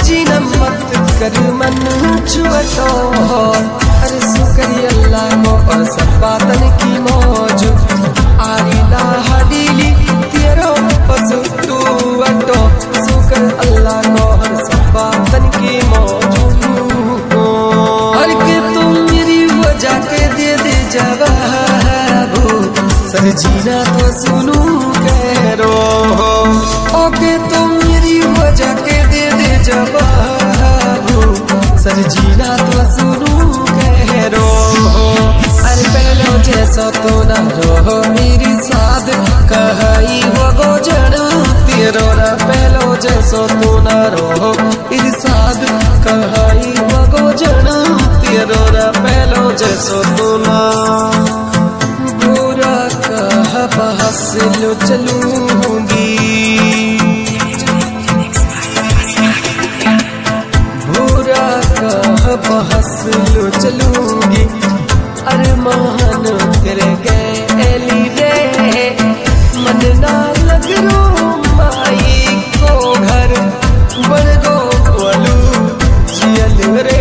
जीना मत कर मन छुअतो। अरे शुक्र अल्लाह को और सब बातन की मौज। आरीला हडीली तेरो पसु तू अटो। शुक्र अल्लाह को और सब बातन की मौज। हर के तुम मेरी वजह के दे जवाब। सर जीना तो सुनू कह रो। ओके तुम मेरी वजह के दे जवाब। सर जीना तो सुनू कह रो। अरे पहलो जैसा तो ना रहो मेरी साथ कहाई वो गोजर तेरो ना। पहलो जैसा तो ना रहो मेरी साथ कहाई वो गोजर तेरो ना। पहलो जैसा तो ना बुरा कहा बहस लो चलूंगी। बुरा कहा बहस लो चलूंगी। अरमान तेरे गैली रे मन ना लग रो माई को घर बड़ गो वालू जियल रे।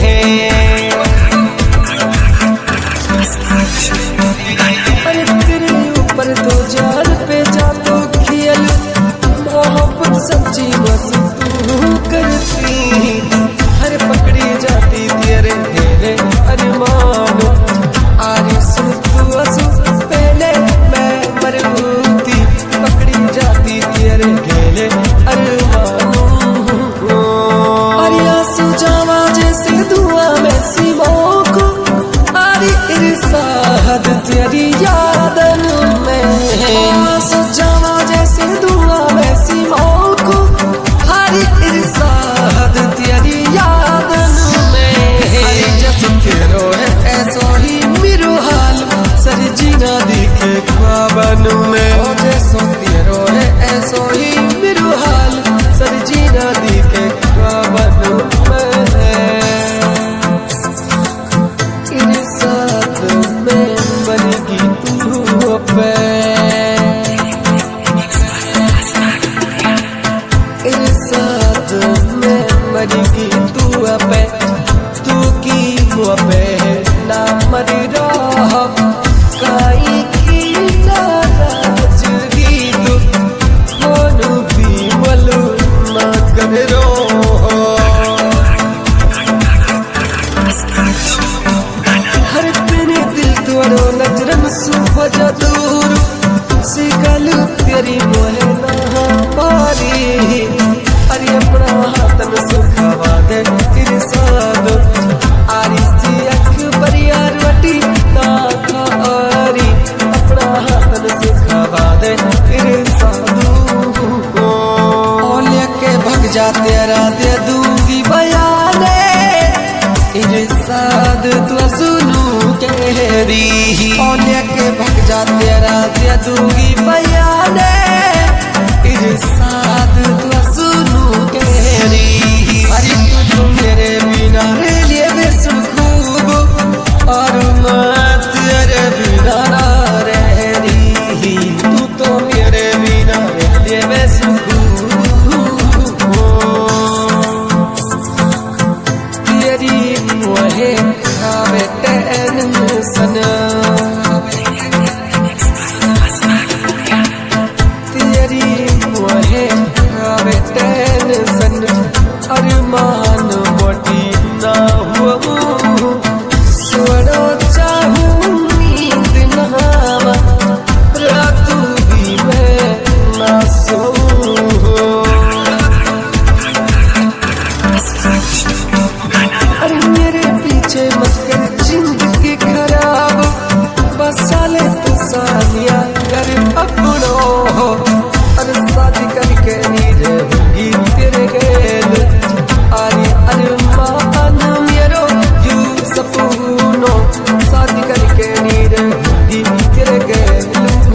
अरे तेरे ऊपर तो जान पे जा तो खियल मोहब्बत सच्ची बस तू करती। हर पकड़ी जाती तेरे तेरे अरमान। आरे सुन तू असु पहले मैं मरबूती पकड़ी जाती तेरे गेले अरमान। अरे आंसू जावा जैसे धुआं में सीमों को। अरे इरसाद तेरी यादन में। आंसू जावा जैसे धुआं में सीमों को। अरे इरसाद तेरी यादन में। अरे जैसे तेरो है ऐसो ही मेरो हाल। सर जीना दिखे ख्वाबन में। जैसो तेरो है ऐसो ही मेरो हाल। सर जीना दिखे ख्वाबन में। तेरे साथ में बनेगी तू पे। तेरे साथ में बनेगी तू पे। तू की मुँह पे ना मरी रहा काई की नाराजगी। तू कौन भी मालूम ना कर रो। हर तेरे दिल तोड़ो नजरन सुबह दूर से गल तेरी मोहे ना मारी। अरे अपना हाथन सुखावा दे तेरे साथ। आरी सी अकबर यार वटी ना खारी। अपना हाथन सुखावा दे तेरे साधु। ओले के भग जा तेरा दे दूंगी बयाने। इरसाद तू सुनू कहरी। ओले के भग जा तेरा दे दूंगी बयाने। इरसाद तू सुनू कहरी। अरे तू मेरे बिना रे लिए बेसुखूब। और मैं तेरे बिना ना रह रही। तू तो मेरे बिना रे लिए बेसुखूब। तेरी मुहे खावे टेंशन। तेरी मुहे खावे टेंशन। अरमान मोटी ना हुआ सोना चाहूं नींद ना आवा। रात भी मैं ना सोऊं। अरे मेरे पीछे मत कर जिंदगी खराब। बस साले तो सालिया कर अपनों। अरे शादी करके नहीं रहूंगी तेरे गेल। अरे अरमान मेरो यू सपनो। शादी करके नहीं रहूंगी तेरे गेल।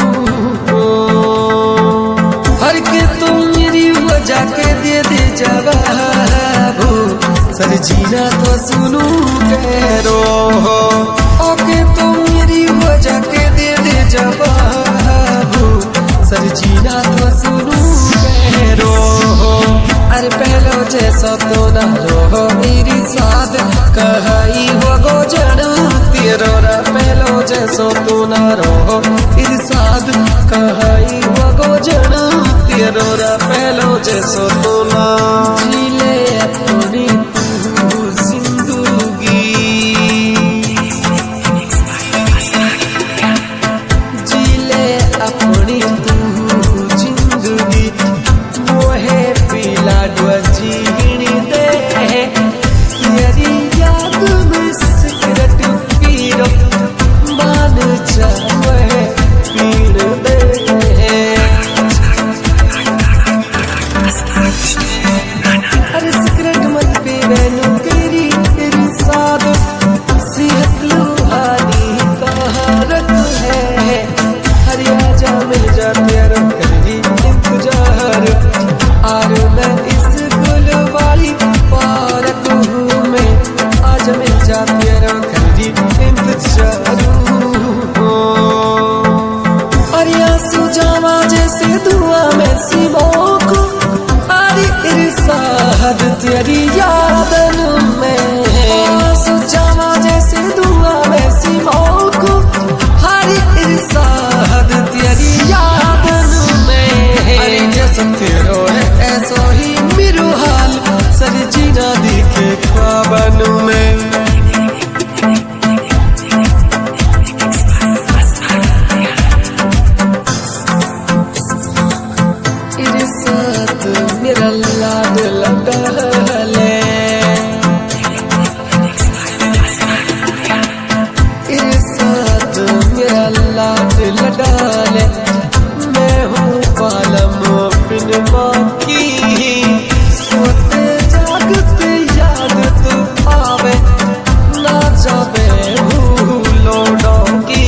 हर के तुम मेरी वजह के दे जवाब। सर जीना तो सुनू कह रो। ओके तुम मेरी वजह के दे जवाब। सर जीना तो सुनू कह रो। अरे पहलो जैसा तो ना रो मेरी साथ कहाई वो गोजन तेरो रा पहलो जैसो तो ना रो मेरी साथ कहाई वो गोजन तेरो रा पहलो जैसो तो ना जीले अपनी तू जिंदगी जीले अपनी तू जिंदगी मोहे पीला जीनी दे तेरी याद में सिगरेट पीरो मान जावे पीण दे अरे सिगरेट मत पी मैनू तेरी साथ सेहत लुहानी कहारत है हर आजा मिल जा तेरा करी इंतजार और मैं इस गुल वाली पार्क में आज मिल जा तेरा करी इंतजार और आंसू जावा जैसे धुआं में सिमोक आरी इरसाद तेरी यादन में आंसू जावा जैसे धुआं में सिमोक हरी इरसाद तेरी यादन में अरे जैसा तेरो है ऐसा ही मेरू हाल सर जीना दिखे ख्वाबन में तेरे साथ मेरा लाड लगा ले तेरे साथ मेरा लाड लगा ले मैं हूँ पालम बिन माँ की सोते जागते याद तो आवे ना जावे भूलो डोंगी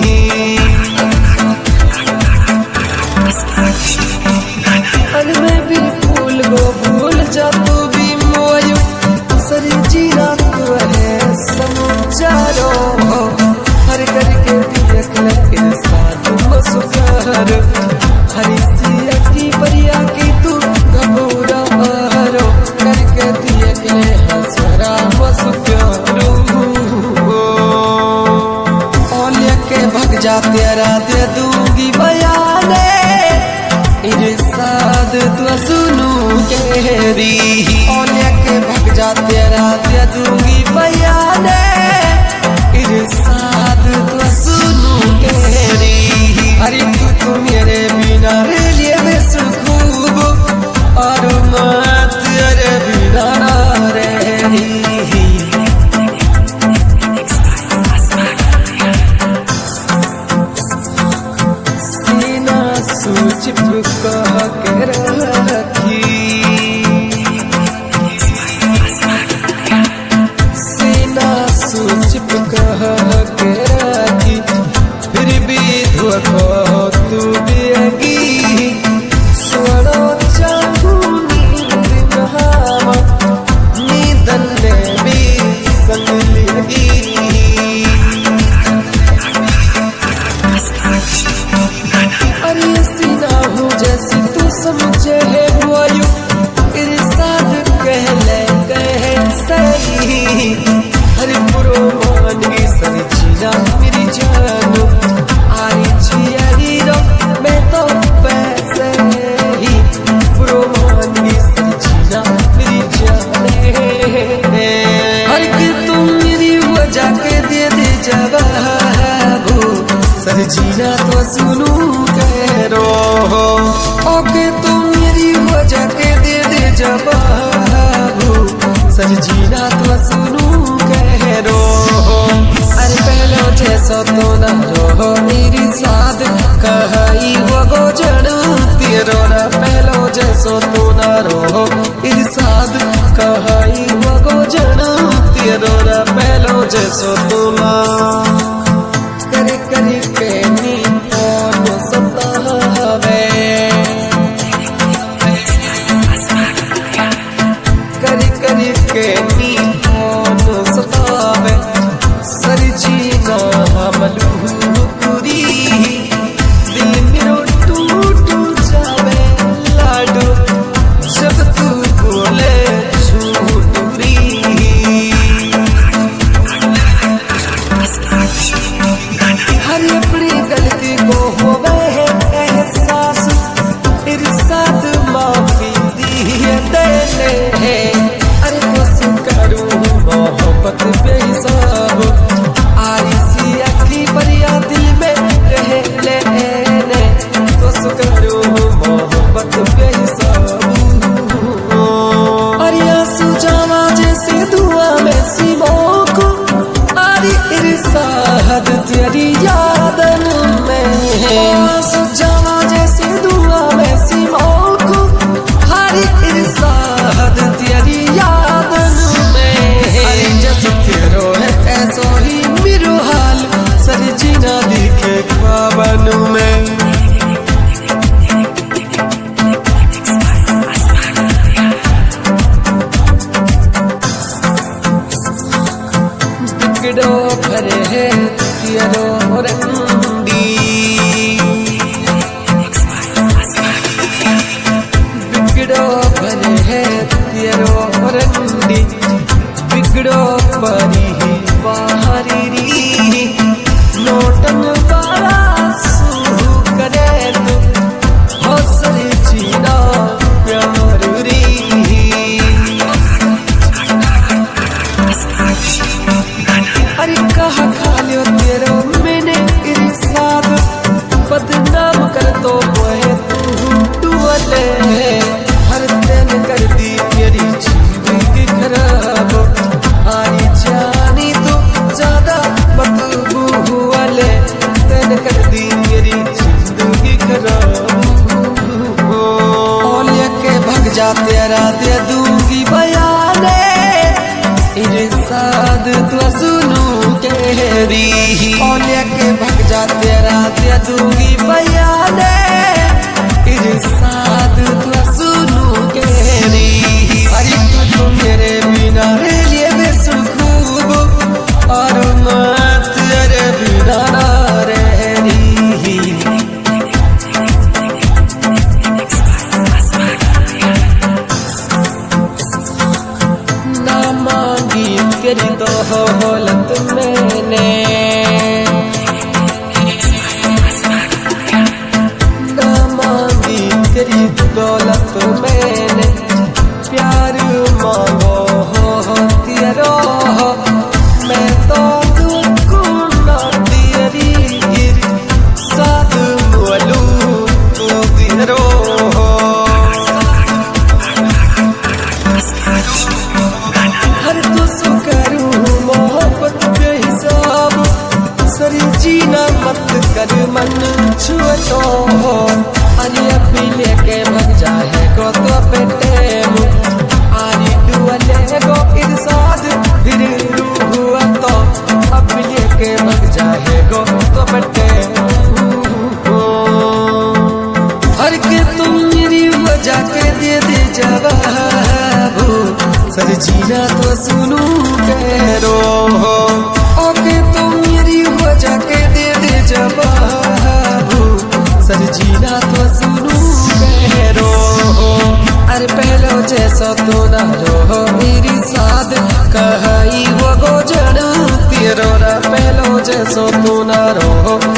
अरे मैं भी भूल गो भूल जा तू भी मोयू सर जीना तू है समुचारो हर करके देख ले तेरे साथ मसुकार हरी सिया की परिया की तू घबूरा हरो करके देख ले हसरा मसुकारो और लेके भग जा तेरा दे दूंगी बयाने इरसाद तू सुनू केरी और लेके भग जा तेरा दे दूंगी बयाने इरसाद तू सुनू केरी अरे तू मेरे बिना रेलिए में सुखूब और मैं तेरे बिना ना रही सीना सूचिप कह के रखी सीना सूचिप कह के रखी फिर भी धोखा तू देगी स्वरो चाहू नींद नहावा नींदन में भी संग लेगी अरे सीना हूँ जैसी तू समझे है वायु तेरे साथ कह ले कह सही हरे पुरो मानगी सही जीना मेरी जान आरी जियारी रो मैं तो पैसे ही पुरो मानगी सही जीना मेरी जान हर की तुम मेरी वजह के दे जवाब सर जीना तो सुनू कह रो ओके तुम मेरी वजह के दे जवाब सर जीना तो सुनू कह रो अरे पहलो जैसा तो ना रो मेरी साथ कहाई वो गोजन तेरो ना पहलो जैसा तो ना रो मेरी साथ कहाई वो गोजन तेरो ना पहलो जैसा तो ना करे करे के नी कौन सतावे करे करे के नी कौन सतावे सर जीना हमलू कुरी दिल मेरो टूट जावे लाडू जब तू बोले बिगड़ो भरे है तेरो रंडी बिगड़ो भरे है तेरो रंडी बिगड़ो परी बाहरी री नोटन वाला सू करे तू हौसल जीना प्यार री अरे कहा खा लियो तेरो मैंने इरसाद बदनाम कर तो है तू डुअले हर दिन कर दी तेरी जिंदगी खराब आरी जानी तू ज्यादा मतबू वाले दिन कर दी तेरी जिंदगी खराब लेके भग जा तेरा दे दूंगी बयाने इरसाद तू सुनू तेरी लेके भग जा तेरा दे दूंगी बयाने इरसाद तू सुनू तेरी अरे तू मेरे बिना रह लिए बेसुखूब और मैं तेरे बिना ना रह रही ना मांगी तेरी दौलत मैंने ना मांगी तेरी दौलत मैंने प्यार मांगो हो तेरो मैं तो तुमको ना तेरी साथ बोलू तो तेरो हर तो सो करूँ मोहब्बत बेहिसाब सरी जीना मत कर मन छुअतो अरे अभी लेके भग जाए को तो बेटे आरी डुअले को इरसाद फिर हुआ तो अभी लेके भग जाए को तो बेटे हर के तुम मेरी वजह के दे जवाब सर जीना तो सुनू करो ओके तुम मेरी वजह के दे जवाब सर जीना तो सुनू करो अरे पहलो जैसा तो ना रहो मेरी साथ कहाई वो गो जड़ तेरो ना पहलो जैसो तो ना रहो